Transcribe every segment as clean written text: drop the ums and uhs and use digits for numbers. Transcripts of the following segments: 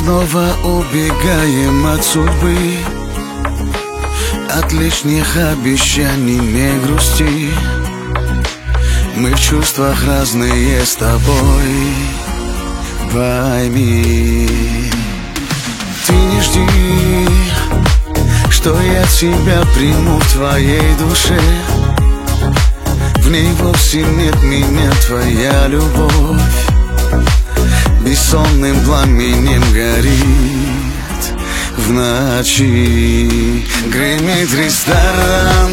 снова убегаем от судьбы, от лишних обещаний не грусти. Мы в чувствах разные с тобой, пойми. Ты не жди, что я тебя приму в твоей душе. В ней вовсе нет меня твоя любовь. Бессонным пламенем горит в ночи. Гремит ресторан,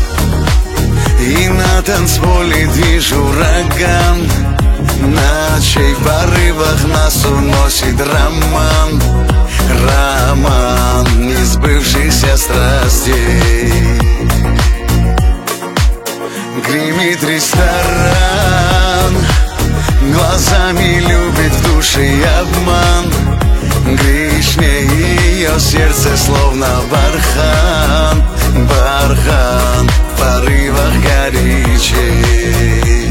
и на танцполе движу ураган. На чей порывах нас уносит роман. Роман несбывшихся страстей. Гремит ресторан, глазами любит, в душе обман. Грешнее ее сердце, словно бархан. Бархан в порывах горячей.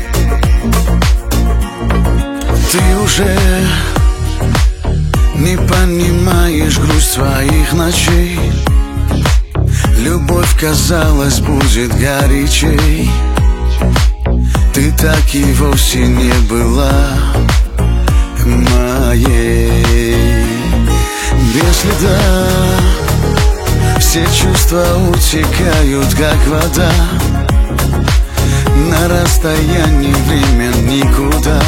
Ты уже не понимаешь грусть твоих ночей. Любовь, казалось, будет горячей. Ты так и вовсе не была моей. Без следа все чувства утекают, как вода. На расстоянии время никуда.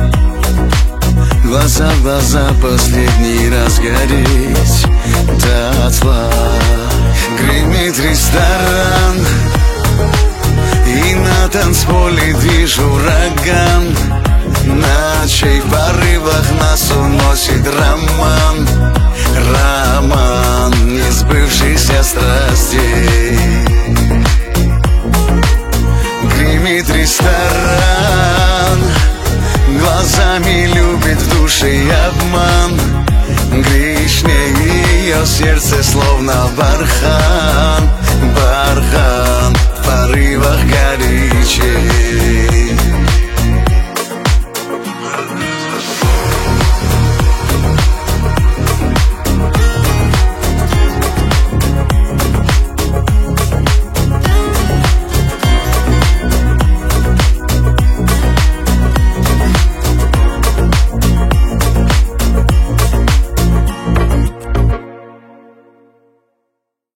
Глаза в глаза последний раз гореть дотла. Гремит ресторан, и на танцполе движу ураган. На чей порывах нас уносит роман. Роман несбывшихся страстей. Гремит ресторан, глазами любит, в душе обман. Грешнее ее сердце, словно бархан. Бархан в порывах горячей.